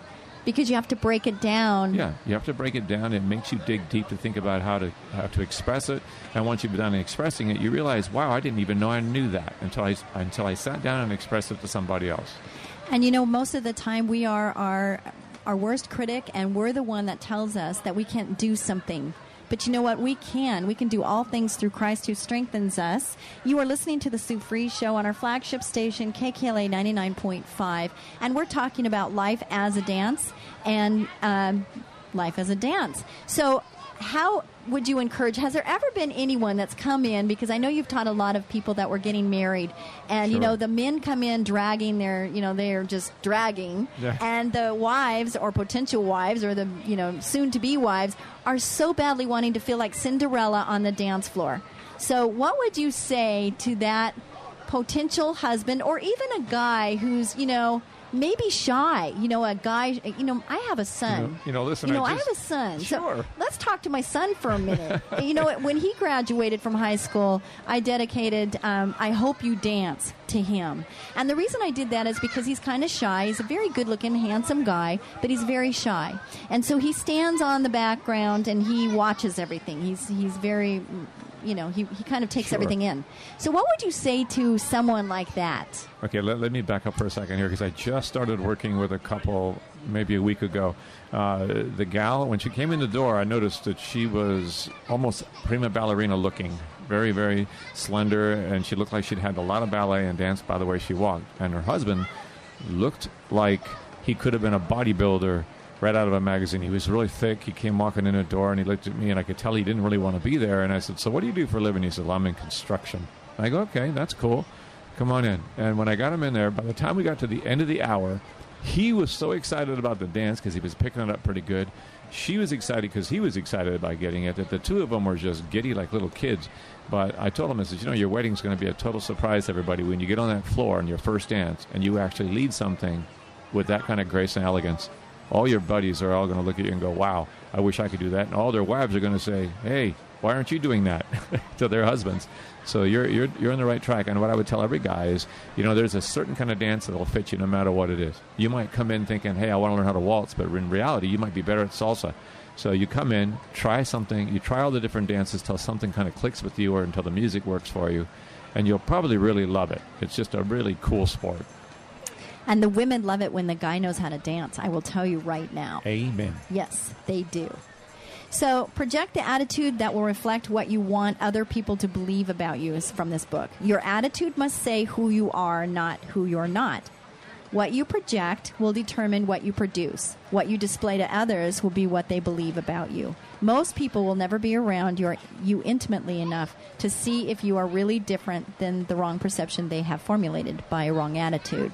Because you have to break it down. Yeah, you have to break it down. It makes you dig deep to think about how to how to express it. And once you've done expressing it, you realize, wow, I didn't even know I knew that until I until I sat down and expressed it to somebody else. And you know, most of the time we are our our worst critic, and we're the one that tells us that we can't do something. But you know what? We can. We can do all things through Christ who strengthens us. You are listening to the Sue Fries Show on our flagship station, K K L A ninety-nine point five. And we're talking about life as a dance and um, life as a dance. So how would you encourage, has there ever been anyone that's come in, because I know you've taught a lot of people that were getting married, and, Sure. you know, the men come in dragging their, you know, they're just dragging, Yeah. and the wives or potential wives or the, you know, soon-to-be wives are so badly wanting to feel like Cinderella on the dance floor. So what would you say to that potential husband, or even a guy who's, you know, maybe shy, you know, a guy, you know, I have a son. You know, you know, listen, You know, I I, just- have a son. Sure. So let's talk to my son for a minute. You know, when he graduated from high school, I dedicated um, I Hope You Dance to him. And the reason I did that is because he's kind of shy. He's a very good-looking, handsome guy, but he's very shy. And so he stands on the background and he watches everything. He's he's very, you know, he, he kind of takes Sure. everything in. So what would you say to someone like that? Okay, let, let me back up for a second here, because I just started working with a couple maybe a week ago. Uh, the gal, when she came in the door, I noticed that she was almost prima ballerina looking, very, very slender, and she looked like she'd had a lot of ballet and dance by the way she walked. And her husband looked like he could have been a bodybuilder right out of a magazine. He was really thick. He came walking in the door, and he looked at me, and I could tell he didn't really want to be there. And I said, so what do you do for a living? He said, well, I'm in construction. And I go, okay, that's cool. Come on in. And when I got him in there, by the time we got to the end of the hour, he was so excited about the dance because he was picking it up pretty good. She was excited because he was excited about getting it. That the two of them were just giddy like little kids. But I told him, I said, you know, your wedding's going to be a total surprise to everybody when you get on that floor on your first dance and you actually lead something with that kind of grace and elegance. All your buddies are all going to look at you and go, wow, I wish I could do that. And all their wives are going to say, hey, why aren't you doing that to their husbands? So you're you're you're on the right track. And what I would tell every guy is, you know, there's a certain kind of dance that will fit you no matter what it is. You might come in thinking, hey, I want to learn how to waltz, but in reality, you might be better at salsa. So you come in, try something, you try all the different dances till something kind of clicks with you or until the music works for you, and you'll probably really love it. It's just a really cool sport. And the women love it when the guy knows how to dance. I will tell you right now. Amen. Yes, they do. So project the attitude that will reflect what you want other people to believe about you is from this book. Your attitude must say who you are, not who you're not. What you project will determine what you produce. What you display to others will be what they believe about you. Most people will never be around your, you intimately enough to see if you are really different than the wrong perception they have formulated by a wrong attitude.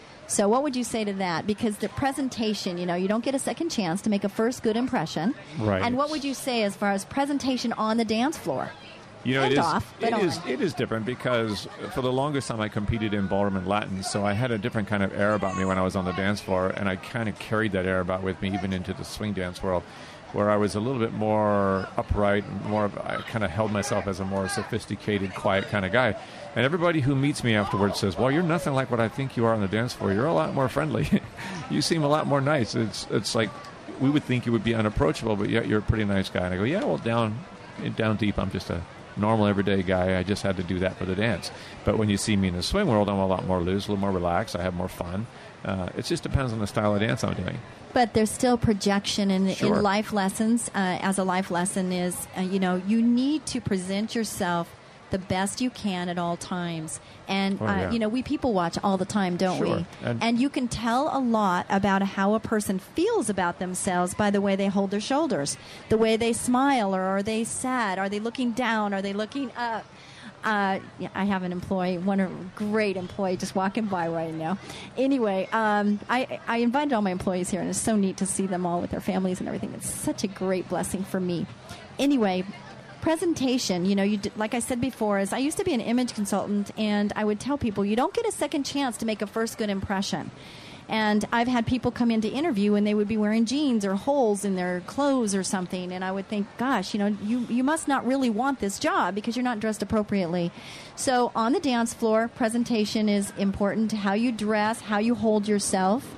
So what would you say to that? Because the presentation, you know, you don't get a second chance to make a first good impression. Right. And what would you say as far as presentation on the dance floor? You know, And it is, off, but it is on. it is different because for the longest time I competed in ballroom and Latin, so I had a different kind of air about me when I was on the dance floor, and I kind of carried that air about with me even into the swing dance world, where I was a little bit more upright, and more of, I kind of held myself as a more sophisticated, quiet kind of guy. And everybody who meets me afterwards says, well, you're nothing like what I think you are on the dance floor. You're a lot more friendly. You seem a lot more nice. It's it's like we would think you would be unapproachable, but yet you're a pretty nice guy. And I go, yeah, well, down down deep, I'm just a normal, everyday guy. I just had to do that for the dance. But when you see me in the swing world, I'm a lot more loose, a little more relaxed. I have more fun. Uh, it just depends on the style of dance I'm doing. But there's still projection in, Sure. in life lessons. Uh, as a life lesson is, uh, you know, you need to present yourself the best you can at all times. And, Oh, uh, yeah. you know, we people watch all the time, don't Sure. we? And- And you can tell a lot about how a person feels about themselves by the way they hold their shoulders, the way they smile, or are they sad? Are they looking down? Are they looking up? Uh, yeah, I have an employee, one a great employee, just walking by right now. Anyway, um, I, I invited all my employees here, and it's so neat to see them all with their families and everything. It's such a great blessing for me. Anyway, presentation, you know, you d- like I said before, is I used to be an image consultant, and I would tell people, you don't get a second chance to make a first good impression. And I've had people come in to interview, and they would be wearing jeans or holes in their clothes or something, and I would think, gosh, you know, you, you must not really want this job because you're not dressed appropriately. So on the dance floor, presentation is important. How you dress, how you hold yourself,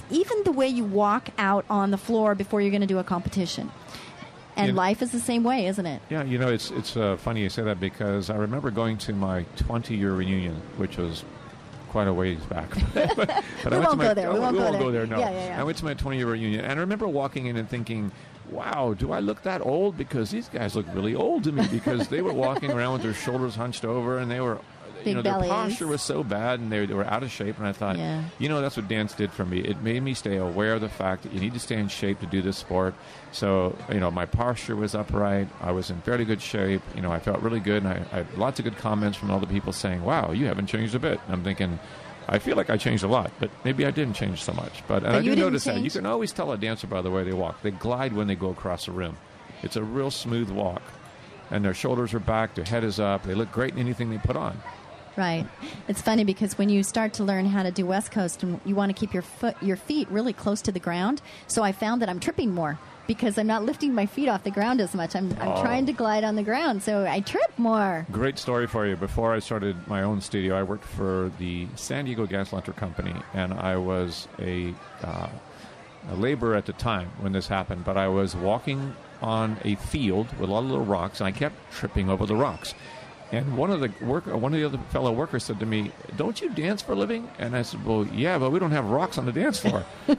even the way you walk out on the floor before you're going to do a competition. And You know- life is the same way, isn't it? Yeah, you know, it's it's uh, funny you say that because I remember going to my twenty-year reunion, which was quite a ways back. but, but We I went won't to my, go there. We oh, won't we go won't go there. there. No, Yeah, yeah, yeah. I went to my twenty-year reunion, and I remember walking in and thinking, "Wow, do I look that old?" Because these guys look really old to me because they were walking around with their shoulders hunched over, and they were. Big You know, their bellies. posture was so bad, and they, they were out of shape. And I thought, Yeah. you know, that's what dance did for me. It made me stay aware of the fact that you need to stay in shape to do this sport. So, you know, my posture was upright. I was in fairly good shape. You know, I felt really good, and I, I had lots of good comments from all the people saying, "Wow, you haven't changed a bit." And I'm thinking, I feel like I changed a lot, but maybe I didn't change so much. But, and But I you do didn't notice that. You change? can always tell a dancer by the way they walk. They glide when they go across the rim. It's a real smooth walk, and their shoulders are back, their head is up. They look great in anything they put on. Right. It's funny because when you start to learn how to do West Coast, and you want to keep your foot, your feet really close to the ground. So I found that I'm tripping more because I'm not lifting my feet off the ground as much. I'm, I'm Oh. trying to glide on the ground, so I trip more. Great story for you. Before I started my own studio, I worked for the San Diego Gas Electric Company, and I was a, uh, a laborer at the time when this happened. But I was walking on a field with a lot of little rocks, and I kept tripping over the rocks. And one of the work, one of the other fellow workers said to me, "Don't you dance for a living?" And I said, "Well, yeah, but we don't have rocks on the dance floor."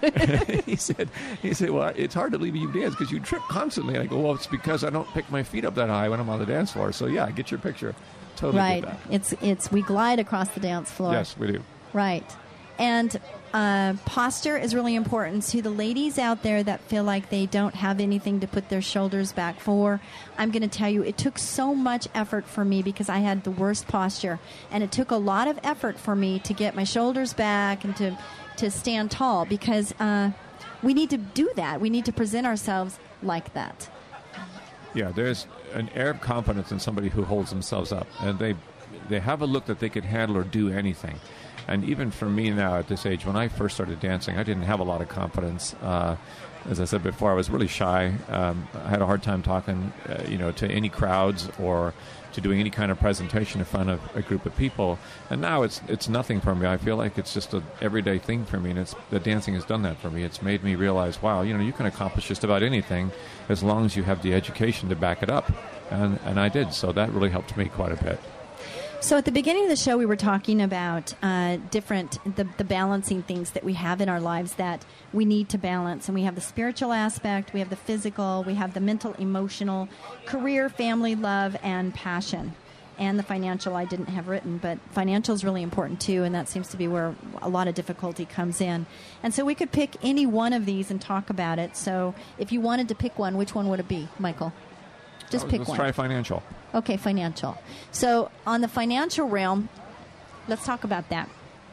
he said, "He said, well, it's hard to believe you dance because you trip constantly." And I go, "Well, it's because I don't pick my feet up that high when I'm on the dance floor." So yeah, I get your picture. Totally Right. get that. It's it's we glide across the dance floor. Yes, we do. Right. And uh, posture is really important. To the ladies out there that feel like they don't have anything to put their shoulders back for, I'm going to tell you, it took so much effort for me because I had the worst posture. And it took a lot of effort for me to get my shoulders back and to, to stand tall because uh, we need to do that. We need to present ourselves like that. Yeah, there's an air of confidence in somebody who holds themselves up, and they they have a look that they could handle or do anything. And even for me now at this age, when I first started dancing, I didn't have a lot of confidence. Uh, as I said before, I was really shy. Um, I had a hard time talking, uh, you know, to any crowds or to doing any kind of presentation in front of a group of people. And now it's it's nothing for me. I feel like it's just an everyday thing for me, and it's the dancing has done that for me. It's made me realize, wow, you know, you can accomplish just about anything as long as you have the education to back it up. And and I did, so that really helped me quite a bit. So at the beginning of the show, we were talking about uh, different, the, the balancing things that we have in our lives that we need to balance. And we have the spiritual aspect, we have the physical, we have the mental, emotional, career, family, love, and passion. And the financial I didn't have written, but financial is really important too, and that seems to be where a lot of difficulty comes in. And so we could pick any one of these and talk about it. So if you wanted to pick one, which one would it be, Michael? Just Oh, pick let's one. try financial. Okay, financial. So on the financial realm, let's talk about that.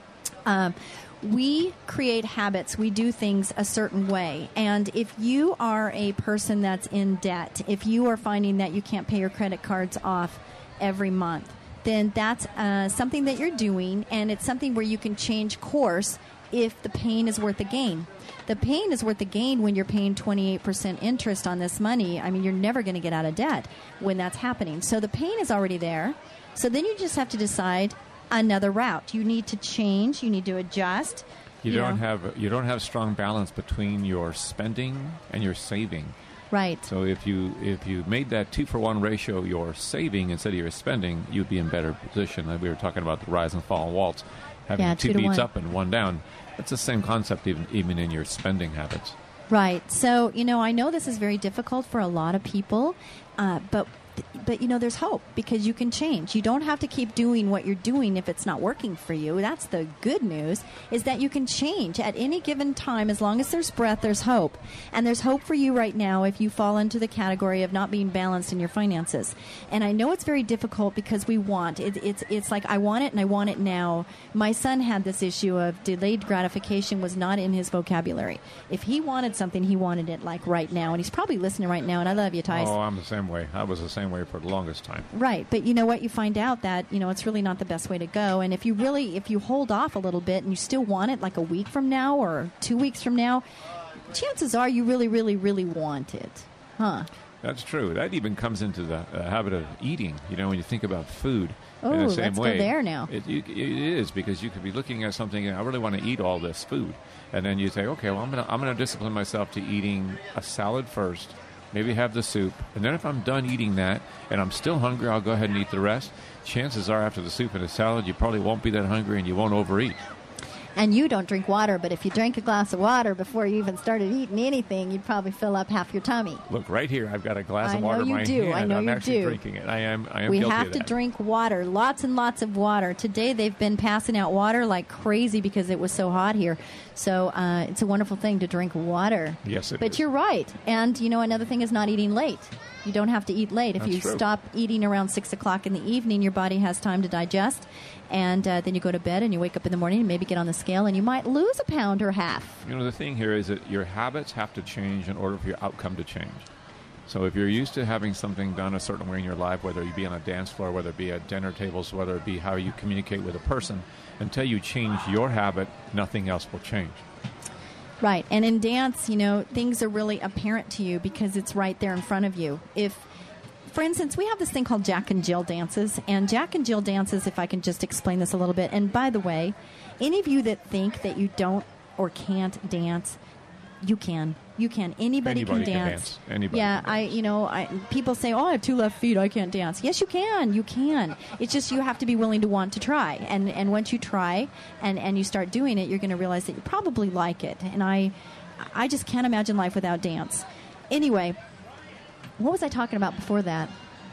Um, we create habits. We do things a certain way. And if you are a person that's in debt, if you are finding that you can't pay your credit cards off every month, then that's uh, something that you're doing, and it's something where you can change course if the pain is worth the gain. The pain is worth the gain when you're paying twenty-eight percent interest on this money. I mean, you're never going to get out of debt when that's happening. So the pain is already there. So then you just have to decide another route. You need to change. You need to adjust. You, you don't know. have you don't have strong balance between your spending and your saving. Right. So if you if you made that two for one ratio your saving instead of your spending, you'd be in better position. Like we were talking about the rise and fall and waltz, having Yeah, two, two to beats one. up and one down. That's the same concept even even in your spending habits. Right. So, you know, I know this is very difficult for a lot of people, uh, but but you know, there's hope because you can change. You don't have to keep doing what you're doing if it's not working for you. That's the good news, is that you can change at any given time. As long as there's breath, there's hope. And there's hope for you right now if you fall into the category of not being balanced in your finances. And I know it's very difficult because we want it, it's it's like I want it and I want it now. My son had this issue of delayed gratification was not in his vocabulary. If he wanted something, he wanted it like right now. And he's probably listening right now. And I love you, Tice. Oh, I'm the same way. I was the same way for the longest time. Right, but you know what? You find out that, you know, it's really not the best way to go. And if you really, if you hold off a little bit and you still want it like a week from now or two weeks from now, chances are you really, really, really want it. Huh? That's true. That even comes into the uh, habit of eating. You know, when you think about food Oh, in the same let's way. go there now. It, you, it is, because you could be looking at something and I really want to eat all this food. And then you say, okay, well, I'm going to I'm gonna discipline myself to eating a salad first, maybe have the soup. And then if I'm done eating that and I'm still hungry, I'll go ahead and eat the rest. Chances are after the soup and the salad, you probably won't be that hungry and you won't overeat. And you don't drink water, but if you drank a glass of water before you even started eating anything, you'd probably fill up half your tummy. Look, right here, I've got a glass I of water know in you my do. hand. I know I'm you actually do. drinking it. I am, I am We guilty have of to that. drink water, lots and lots of water. Today they've been passing out water like crazy because it was so hot here. So uh, it's a wonderful thing to drink water. Yes, it but is. you're right. And, you know, another thing is not eating late. You don't have to eat late. If That's you true. stop eating around six o'clock in the evening, your body has time to digest. And uh, then you go to bed and you wake up in the morning and maybe get on the scale and you might lose a pound or half. You know, the thing here is that your habits have to change in order for your outcome to change. So if you're used to having something done a certain way in your life, whether you be on a dance floor, whether it be at dinner tables, whether it be how you communicate with a person, until you change your habit, nothing else will change. Right. And in dance, you know, things are really apparent to you because it's right there in front of you. If, for instance, we have this thing called Jack and Jill dances. And Jack and Jill dances, if I can just explain this a little bit. And by the way, any of you that think that you don't or can't dance, you can. You can. Anybody, Anybody can can dance. dance. Anybody yeah, can I. dance. You know, I. People say, "Oh, I have two left feet. I can't dance." Yes, you can. You can. It's just you have to be willing to want to try. And and once you try and and you start doing it, you're going to realize that you probably like it. And I, I just can't imagine life without dance. Anyway, what was I talking about before that?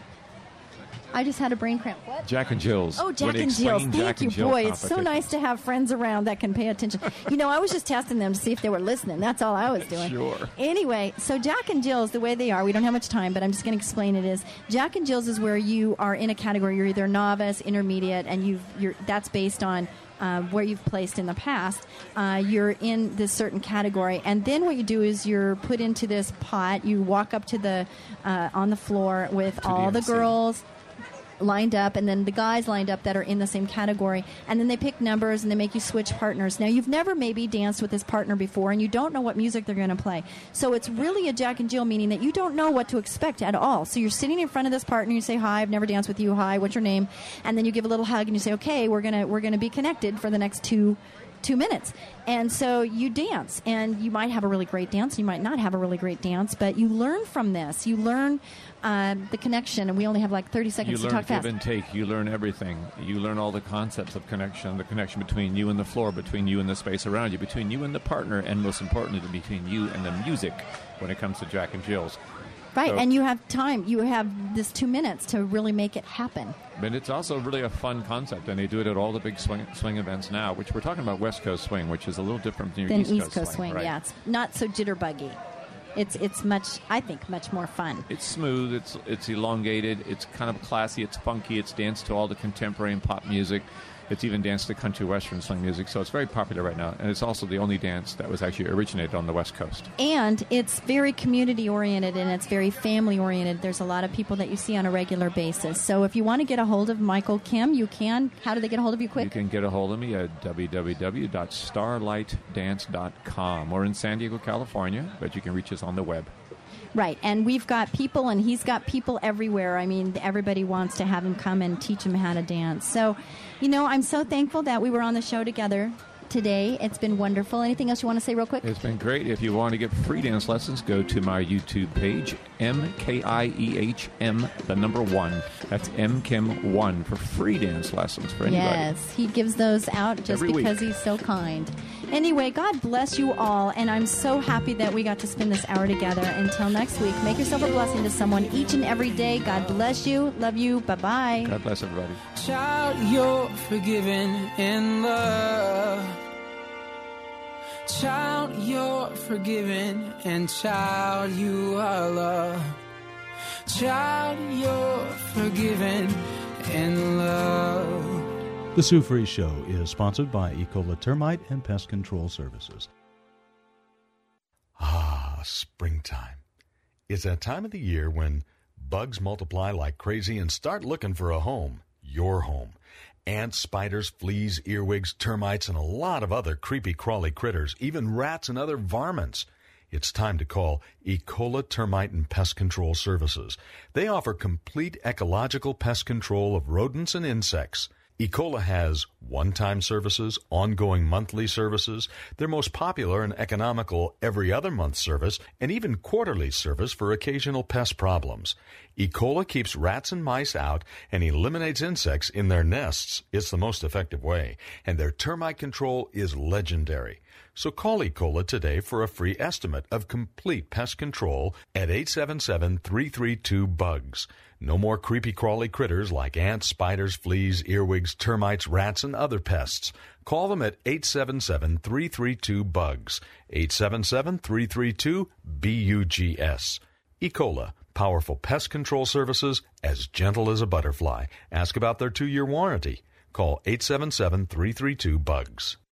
I just had a brain cramp. What? Jack and Jill's. Oh, Jack When they and Jill's. explain Thank Jack you, and Jill boy. It's so competition. nice to have friends around that can pay attention. You know, I was just testing them to see if they were listening. That's all I was doing. Sure. Anyway, so Jack and Jill's, the way they are, we don't have much time, but I'm just going to explain it is Jack and Jill's is where you are in a category. You're either novice, intermediate, and you've, you're, that's based on Uh, where you've placed in the past, uh, you're in this certain category, and then what you do is you're put into this pot. You walk up to the uh, on the floor with To the all the M C. girls lined up, and then the guys lined up that are in the same category, and then they pick numbers and they make you switch partners. Now, you've never maybe danced with this partner before, and you don't know what music they're going to play. So it's really a Jack and Jill, meaning that you don't know what to expect at all. So you're sitting in front of this partner, you say, "Hi, I've never danced with you. Hi, what's your name?" And then you give a little hug and you say, "Okay, we're gonna we're gonna be connected for the next two two minutes." And so you dance, and you might have a really great dance, you might not have a really great dance, but you learn from this. You learn uh, the connection, and we only have like thirty You seconds to learn talk give fast. and take. You learn everything. You learn all the concepts of connection, the connection between you and the floor, between you and the space around you, between you and the partner, and most importantly, between you and the music when it comes to Jack and Jill's. Right, So- and you have time. You have this two minutes to really make it happen. But it's also really a fun concept, and they do it at all the big swing, swing events now, which we're talking about West Coast swing, which is a little different than your Then East, East Coast swing. swing, right? yeah, it's not so jitterbuggy. It's it's much, I think, much more fun. It's smooth, it's it's elongated, it's kind of classy, it's funky, it's danced to all the contemporary and pop music. It's even danced to country western swing music, so it's very popular right now. And it's also the only dance that was actually originated on the West Coast. And it's very community oriented and it's very family oriented. There's a lot of people that you see on a regular basis. So if you want to get a hold of Michael Kim, you can. How do they get a hold of you quick? You can get a hold of me at w w w dot starlight dance dot com. We're in San Diego, California, but you can reach us on the web. Right, and we've got people, and he's got people everywhere. I mean, everybody wants to have him come and teach him how to dance. So, you know, I'm so thankful that we were on the show together today. It's been wonderful. Anything else you want to say real quick? It's been great. If you want to get free dance lessons, go to my YouTube page, M K I E H M, the number one. That's M Kim one for free dance lessons for anybody. Yes, he gives those out just Every week. because he's so kind. Anyway, God bless you all, and I'm so happy that we got to spend this hour together. Until next week, make yourself a blessing to someone each and every day. God bless you. Love you. Bye-bye. God bless everybody. Child, you're forgiven in love. Child, you're forgiven, and child, you are loved. Child, you're forgiven in love. The Sue Free Show is sponsored by E. coli Termite and Pest Control Services. Ah, springtime. It's that time of the year when bugs multiply like crazy and start looking for a home, your home. Ants, spiders, fleas, earwigs, termites, and a lot of other creepy crawly critters, even rats and other varmints. It's time to call Ecola Termite and Pest Control Services. They offer complete ecological pest control of rodents and insects. Ecola has one-time services, ongoing monthly services, their most popular and economical every other month service, and even quarterly service for occasional pest problems. Ecola keeps rats and mice out and eliminates insects in their nests. It's the most effective way, and their termite control is legendary. So call Ecola today for a free estimate of complete pest control at eight seven seven, three three two, bugs. No more creepy crawly critters like ants, spiders, fleas, earwigs, termites, rats, and other pests. Call them at eight seven seven, three three two, bugs. eight seven seven, three three two, B U G S. Ecola, powerful pest control services as gentle as a butterfly. Ask about their two-year warranty. Call eight seven seven, three three two, bugs.